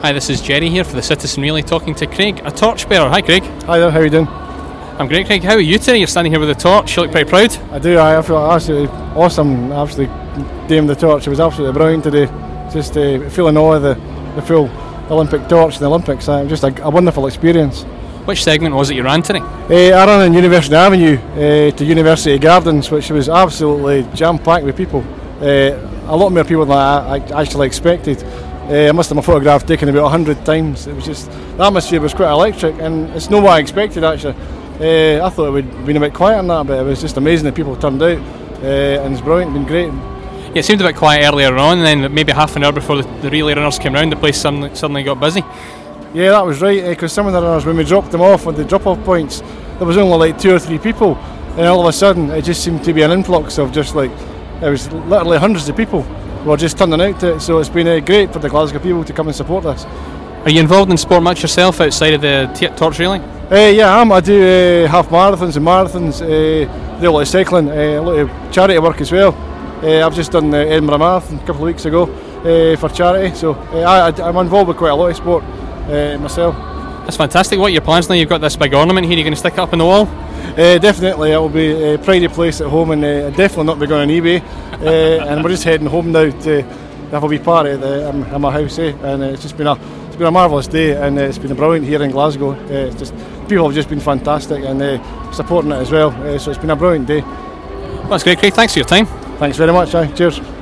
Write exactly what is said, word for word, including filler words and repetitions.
Hi, this is Jerry here for the Citizen Relay, talking to Craig, a torchbearer. Hi, Craig. Hi there, how are you doing? I'm great, Craig. How are you today? You're standing here with a torch. You look pretty proud. I do, I feel absolutely awesome, absolutely damn the torch. It was absolutely brilliant today. Just uh, feeling awe of the, the full Olympic torch in the Olympics. Uh, just a, a wonderful experience. Which segment was it you ran today? Uh, I ran on University Avenue uh, to University Gardens, which was absolutely jam-packed with people. Uh, a lot more people than I, I actually expected. Uh, I must have my photograph taken about a hundred times. It was just, the atmosphere was quite electric, and it's not what I expected actually. Uh, I thought it would have been a bit quiet on that, but it was just amazing that people turned out, uh, and it's brilliant, it's been great. Yeah, it seemed a bit quiet earlier on, and then maybe half an hour before the, the relay runners came round, the place suddenly, suddenly got busy. Yeah, that was right, because uh, some of the runners, when we dropped them off at the drop-off points, there was only like two or three people, and all of a sudden it just seemed to be an influx of just like, it was literally hundreds of people were just turning out to it, so it's been uh, great for the Glasgow people to come and support us. Are you involved in sport much yourself outside of the t- torch relay? Uh, yeah, I am. I do uh, half marathons and marathons, uh, do a lot of cycling, uh, a lot of charity work as well. Uh, I've just done the Edinburgh Marathon a couple of weeks ago uh, for charity, so uh, I, I, I'm involved with quite a lot of sport uh, myself. That's fantastic. What are your plans now? You've got this big ornament here, you're going to stick it up on the wall? Uh, definitely, it will be a pridey place at home, and uh, definitely not be going on eBay. Uh, and we're just heading home now to have a wee party at, the, um, at my house, eh? And uh, it's just been a it's been a marvellous day, and uh, it's been brilliant here in Glasgow. Uh, it's just people have just been fantastic and uh, supporting it as well. Uh, so it's been a brilliant day. Well, that's great, Craig. Thanks for your time. Thanks very much. Aye. Cheers.